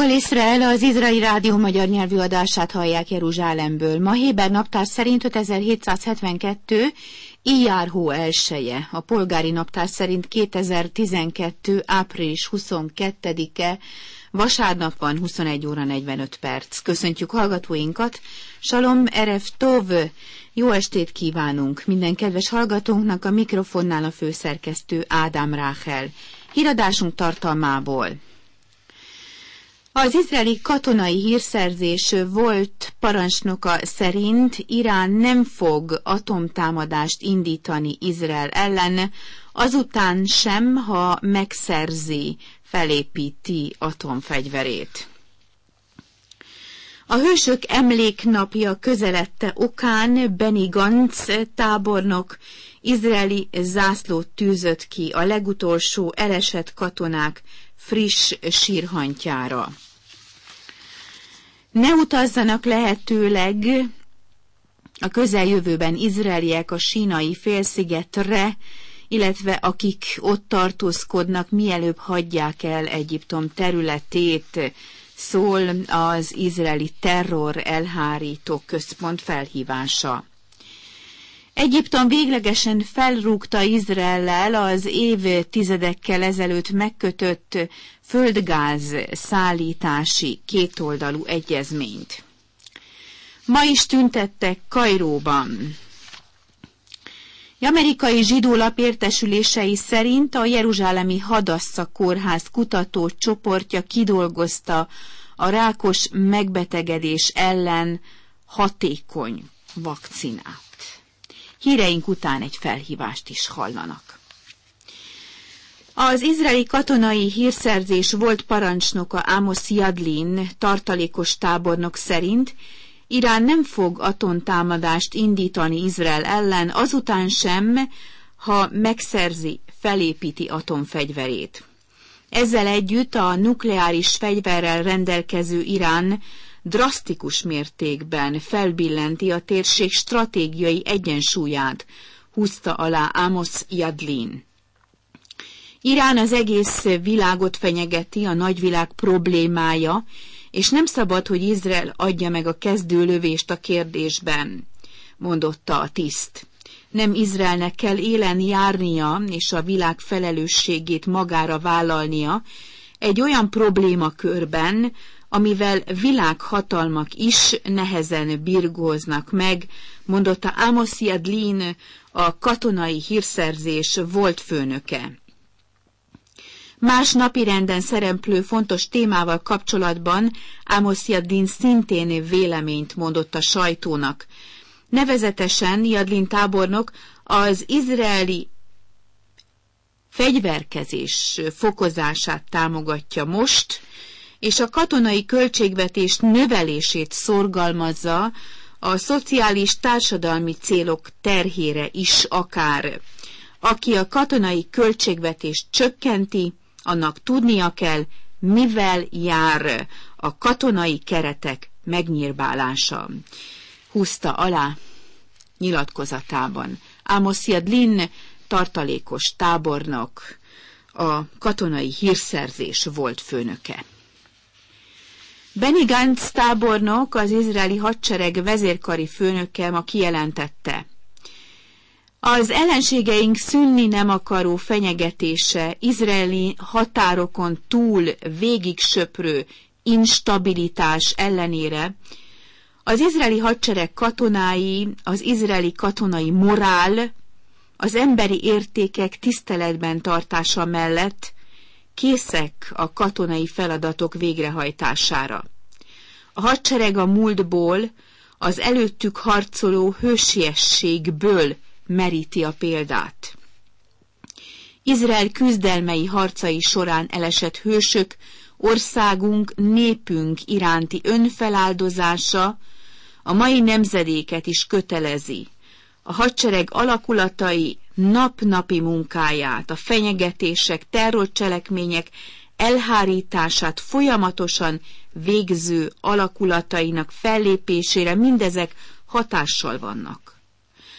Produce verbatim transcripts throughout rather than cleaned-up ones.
Kol Israel, az Izraeli Rádió magyar nyelvű adását hallják Jeruzsálemből. Ma Héber naptár szerint ötezer-hétszázhetvenkettő. Iyár hó elseje, a polgári naptár szerint kétezer-tizenkettő. április huszonkettedike, vasárnap van, huszonegy óra negyvenöt perc. Köszöntjük hallgatóinkat, Salom Erev Tov, jó estét kívánunk minden kedves hallgatónknak, a mikrofonnál a főszerkesztő Ádám Ráhel. Híradásunk tartalmából. Az izraeli katonai hírszerzés volt parancsnoka szerint Irán nem fog atomtámadást indítani Izrael ellen, azután sem, ha megszerzi, felépíti atomfegyverét. A hősök emléknapja közeledte okán Benny Gantz tábornok izraeli zászlót tűzött ki a legutolsó elesett katonák friss sírhantjára. Ne utazzanak lehetőleg a közeljövőben izraeliek a sínai félszigetre, illetve akik ott tartózkodnak, mielőbb hagyják el Egyiptom területét, szól az izraeli terror elhárító központ felhívása. Egyiptom véglegesen felrúgta Izraellel az évtizedekkel ezelőtt megkötött földgáz szállítási kétoldalú egyezményt. Ma is tüntettek Kairóban. Amerikai zsidó lap értesülései szerint a jeruzsálemi Hadassza kórház kutató csoportja kidolgozta a rákos megbetegedés ellen hatékony vakcinát. Híreink után egy felhívást is hallanak. Az izraeli katonai hírszerzés volt parancsnoka Amos Yadlin tartalékos tábornok szerint Irán nem fog atomtámadást indítani Izrael ellen, azután sem, ha megszerzi, felépíti atomfegyverét. Ezzel együtt a nukleáris fegyverrel rendelkező Irán drasztikus mértékben felbillenti a térség stratégiai egyensúlyát, húzta alá Amos Yadlin. Irán az egész világot fenyegeti, a nagyvilág problémája, és nem szabad, hogy Izrael adja meg a kezdőlövést a kérdésben, mondotta a tiszt. Nem Izraelnek kell élen járnia, és a világ felelősségét magára vállalnia egy olyan problémakörben, amivel világhatalmak is nehezen birgóznak meg, mondotta Amos Yadlin, a katonai hírszerzés volt főnöke. Más napirenden szereplő fontos témával kapcsolatban Amos Yadlin szintén véleményt mondott a sajtónak. Nevezetesen Yadlin tábornok az izraeli fegyverkezés fokozását támogatja most, és a katonai költségvetés növelését szorgalmazza a szociális társadalmi célok terhére is akár. Aki a katonai költségvetést csökkenti, annak tudnia kell, mivel jár a katonai keretek megnyírbálása, húzta alá nyilatkozatában Amos Yadlin tartalékos tábornok, a katonai hírszerzés volt főnöke. Benny Gantz tábornok, az izraeli hadsereg vezérkari főnöke ma kijelentette: az ellenségeink szűnni nem akaró fenyegetése, izraeli határokon túl végig söprő instabilitás ellenére az izraeli hadsereg katonái, az izraeli katonai morál, az emberi értékek tiszteletben tartása mellett készek a katonai feladatok végrehajtására. A hadsereg a múltból, az előttük harcoló hősiességből meríti a példát. Izrael küzdelmei harcai során elesett hősök, országunk, népünk iránti önfeláldozása a mai nemzedéket is kötelezi. A hadsereg alakulatai nap-napi munkáját, a fenyegetések, terrorcselekmények elhárítását folyamatosan végző alakulatainak fellépésére mindezek hatással vannak.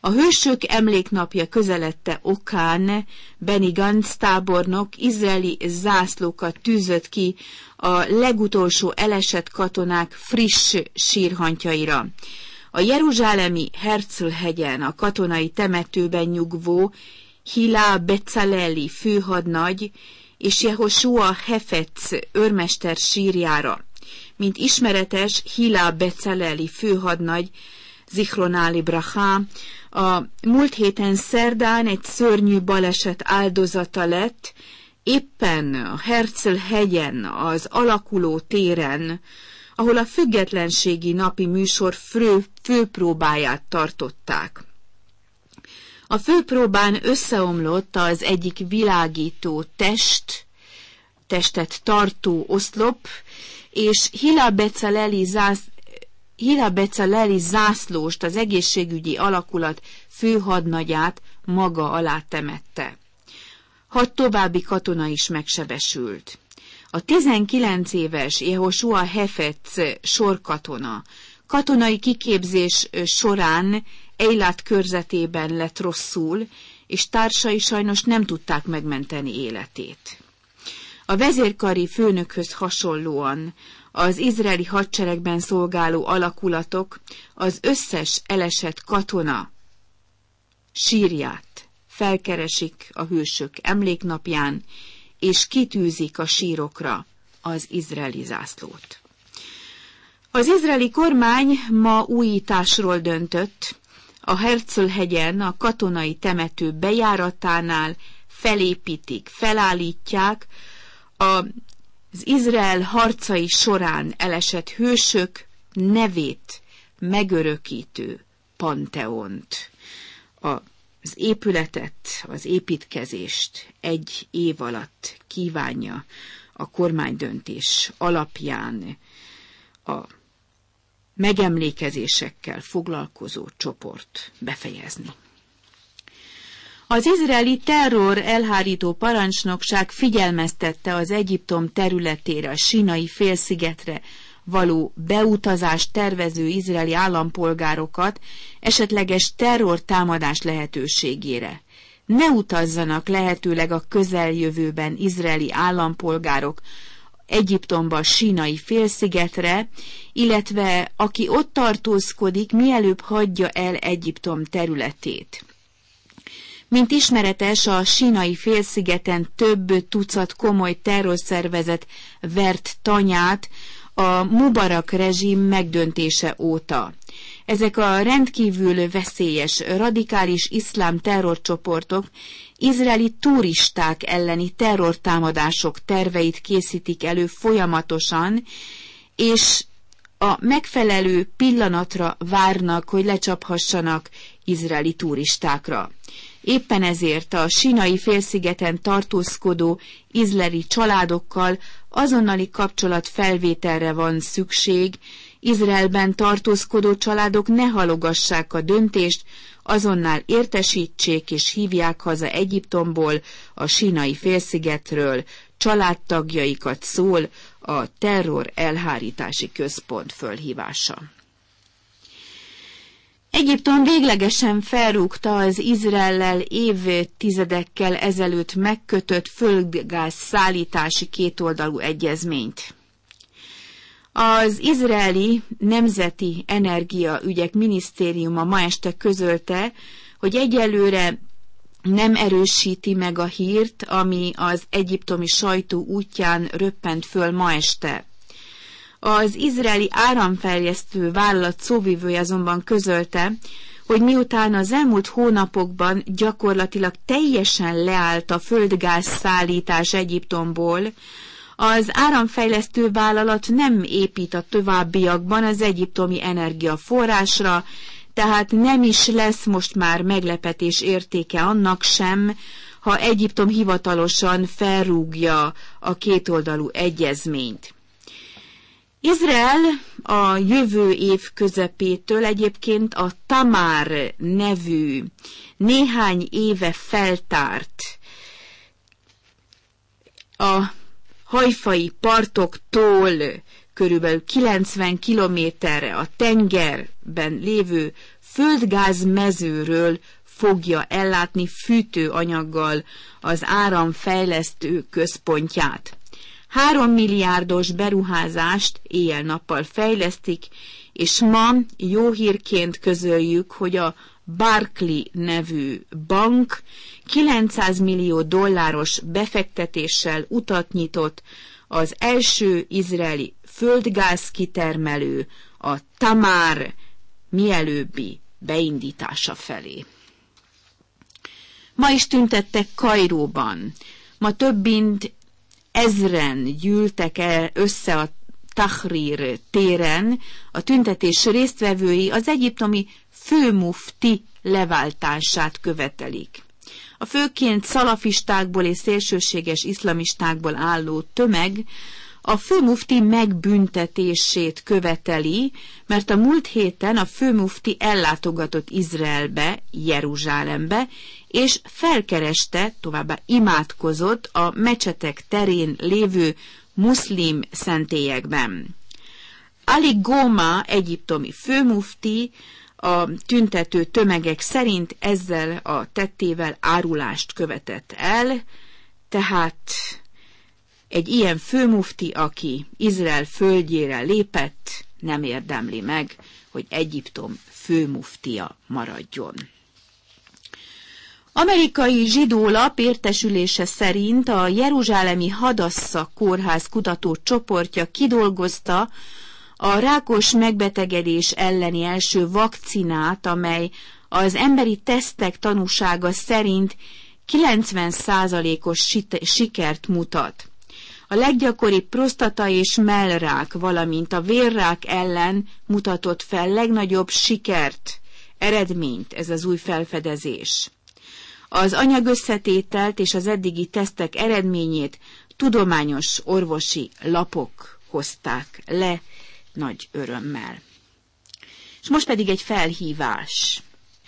A hősök emléknapja közeledte okán Benny Gantz tábornok izraeli zászlókat tűzött ki a legutolsó elesett katonák friss sírhantjaira. A jeruzsálemi Herzl-hegyen a katonai temetőben nyugvó Hillel Bezaleli főhadnagy és Jehoshua Hefetz őrmester sírjára. Mint ismeretes, Hillel Bezaleli főhadnagy, Zichroná libracha, a múlt héten szerdán egy szörnyű baleset áldozata lett, éppen a Herzl-hegyen, az alakuló téren, ahol a függetlenségi napi műsor fő, főpróbáját tartották. A főpróbán összeomlott az egyik világító test, testet tartó oszlop, és Hillel Bezaleli zász, Hillel Bezaleli zászlóst, az egészségügyi alakulat főhadnagyát maga alá temette. Hat további katona is megsebesült. A tizenkilenc éves Jehoshua Hefetz sorkatona katonai kiképzés során Eilat körzetében lett rosszul, és társai sajnos nem tudták megmenteni életét. A vezérkari főnökhöz hasonlóan az izraeli hadseregben szolgáló alakulatok az összes elesett katona sírját felkeresik a hősök emléknapján, és kitűzik a sírokra az izraeli zászlót. Az izraeli kormány ma újításról döntött. A Herzl-hegyen a katonai temető bejáratánál felépítik, felállítják az Izrael harcai során elesett hősök nevét megörökítő panteont. Az épületet, az építkezést egy év alatt kívánja a kormánydöntés alapján a megemlékezésekkel foglalkozó csoport befejezni. Az izraeli terror elhárító parancsnokság figyelmeztette az Egyiptom területére, a Sínai félszigetre való beutazást tervező izraeli állampolgárokat esetleges terrortámadás lehetőségére. Ne utazzanak lehetőleg a közeljövőben izraeli állampolgárok Egyiptomba, a Sínai félszigetre, illetve aki ott tartózkodik, mielőbb hagyja el Egyiptom területét. Mint ismeretes, a Sínai félszigeten több tucat komoly terrorszervezet vert tanyát a Mubarak rezsim megdöntése óta. Ezek a rendkívül veszélyes, radikális iszlám terrorcsoportok izraeli turisták elleni terrortámadások terveit készítik elő folyamatosan, és a megfelelő pillanatra várnak, hogy lecsaphassanak izraeli turistákra. Éppen ezért a Sínai félszigeten tartózkodó izraeli családokkal azonnali kapcsolatfelvételre van szükség. Izraelben tartózkodó családok ne halogassák a döntést, azonnal értesítsék és hívják haza Egyiptomból, a Sínai félszigetről családtagjaikat, szól a terror elhárítási központ fölhívása. Egyiptom véglegesen felrúgta az Izraellel évtizedekkel ezelőtt megkötött földgáz szállítási kétoldalú egyezményt. Az izraeli Nemzeti Energiaügyek Minisztériuma ma este közölte, hogy egyelőre nem erősíti meg a hírt, ami az egyiptomi sajtó útján röppent föl ma este. Az izraeli áramterjesztő vállalat szóvivője azonban közölte, hogy miután az elmúlt hónapokban gyakorlatilag teljesen leállt a földgáz szállítás Egyiptomból, az áramfejlesztő vállalat nem épít a továbbiakban az egyiptomi energiaforrásra, tehát nem is lesz most már meglepetés értéke annak sem, ha Egyiptom hivatalosan felrúgja a kétoldalú egyezményt. Izrael a jövő év közepétől egyébként a Tamár nevű, néhány éve feltárt, a hajfai partoktól körülbelül kilencven kilométerre a tengerben lévő földgázmezőről fogja ellátni fűtőanyaggal az áramfejlesztő központját. Három milliárdos beruházást éjjel-nappal fejlesztik, és ma jó hírként közöljük, hogy a Barclays nevű bank kilencszáz millió dolláros befektetéssel utat nyitott az első izraeli földgáz kitermelő, a Tamar mielőbbi beindítása felé. Ma is tüntettek Kairóban. Ma több mint ezren gyűltek el össze a Tahrir téren. A tüntetés résztvevői az egyiptomi főmufti leváltását követelik. A főként szalafistákból és szélsőséges iszlamistákból álló tömeg a főmufti megbüntetését követeli, mert a múlt héten a főmufti ellátogatott Izraelbe, Jeruzsálembe, és felkereste, továbbá imádkozott a mecsetek terén lévő muszlim szentélyekben. Ali Goma egyiptomi főmufti a tüntető tömegek szerint ezzel a tettével árulást követett el, tehát egy ilyen főmufti, aki Izrael földjére lépett, nem érdemli meg, hogy Egyiptom főmuftia maradjon. Amerikai zsidó lap értesülése szerint a jeruzsálemi Hadassza kórház kutató csoportja kidolgozta a rákos megbetegedés elleni első vakcinát, amely az emberi tesztek tanúsága szerint kilencven százalékos sikert mutat. A leggyakoribb prostata és mellrák, valamint a vérrák ellen mutatott fel legnagyobb sikert, eredményt ez az új felfedezés. Az anyagösszetételt és az eddigi tesztek eredményét tudományos orvosi lapok hozták le nagy örömmel. És most pedig egy felhívás.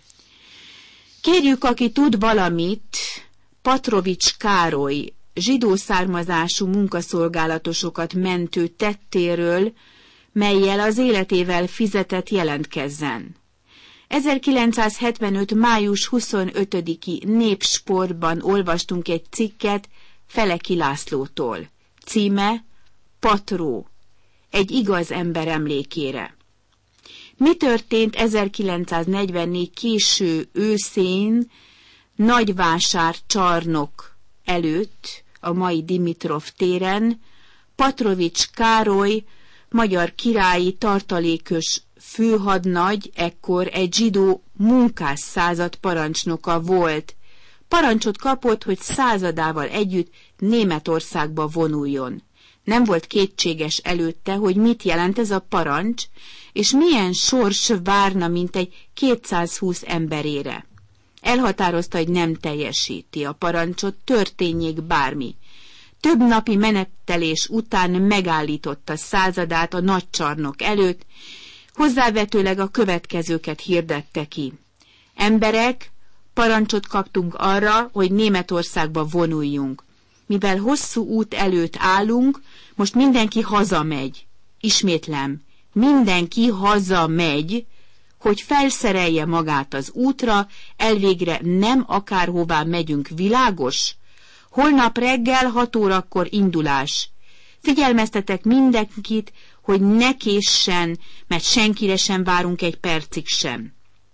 Kérjük, aki tud valamit, Patrovics Károly zsidó származású munkaszolgálatosokat mentő tettéről, mellyel az életével fizetett, jelentkezzen. ezerkilencszázhetvenöt. május huszonötödiki Népsportban olvastunk egy cikket Feleki Lászlótól. Címe Patró, egy igaz ember emlékére. Mi történt ezerkilencszáznegyvennégy késő őszén Nagyvásár csarnok előtt, a mai Dimitrov téren? Patrovics Károly, magyar királyi tartalékos főhadnagy, ekkor egy zsidó munkásszázad parancsnoka volt. Parancsot kapott, hogy századával együtt Németországba vonuljon. Nem volt kétséges előtte, hogy mit jelent ez a parancs, és milyen sors várna mintegy kétszázhúsz emberére. Elhatározta, hogy nem teljesíti a parancsot, történjék bármi. Több napi menettelés után megállította századát a nagycsarnok előtt, hozzávetőleg a következőket hirdette ki. Emberek, parancsot kaptunk arra, hogy Németországba vonuljunk. Mivel hosszú út előtt állunk, most mindenki hazamegy. Ismétlem, mindenki hazamegy, hogy felszerelje magát az útra, elvégre nem akárhová megyünk, világos? Holnap reggel hat órakor indulás. Figyelmeztetek mindenkit, hogy ne késsen, mert senkire sem várunk egy percig sem.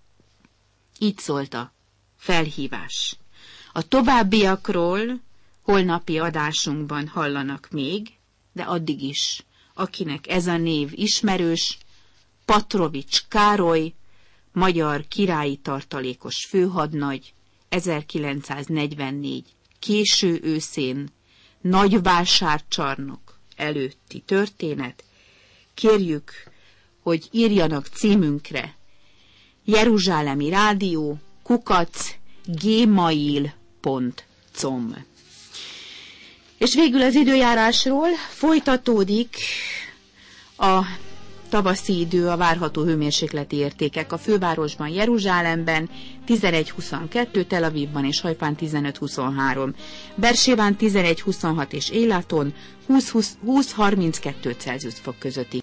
Így szólt a felhívás. A továbbiakról holnapi adásunkban hallanak még, de addig is, akinek ez a név ismerős, Patrovics Károly, magyar királyi tartalékos főhadnagy, ezerkilencszáznegyvennégy késő őszén Nagyvásárcsarnok előtti történet. Kérjük, hogy írjanak címünkre Jeruzsálemi Rádió kukac gmail pont com. És végül az időjárásról folytatódik a tavaszi idő, a várható hőmérsékleti értékek a fővárosban, Jeruzsálemben tizenegy huszonkettő, Tel Avivban és Hajfán tizenöt huszonhárom, Bersébán tizenegy huszonhat és Élaton húsz harminckettő Celsius fok közötti